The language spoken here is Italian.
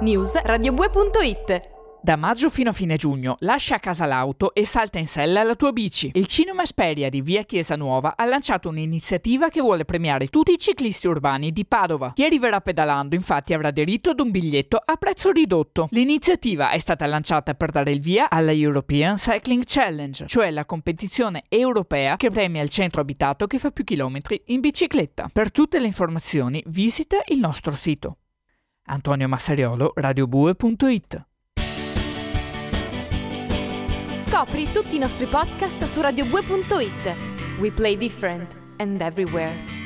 News radiobue.it. Da maggio fino a fine giugno, lascia a casa l'auto e salta in sella la tua bici. Il Cinema Esperia di Via Chiesa Nuova ha lanciato un'iniziativa che vuole premiare tutti i ciclisti urbani di Padova. Chi arriverà pedalando, infatti, avrà diritto ad un biglietto a prezzo ridotto. L'iniziativa è stata lanciata per dare il via alla European Cycling Challenge, cioè la competizione europea che premia il centro abitato che fa più chilometri in bicicletta. Per tutte le informazioni visita il nostro sito. Antonio Massariolo, radiobue.it. Scopri tutti i nostri podcast su radiobue.it. We play different and everywhere.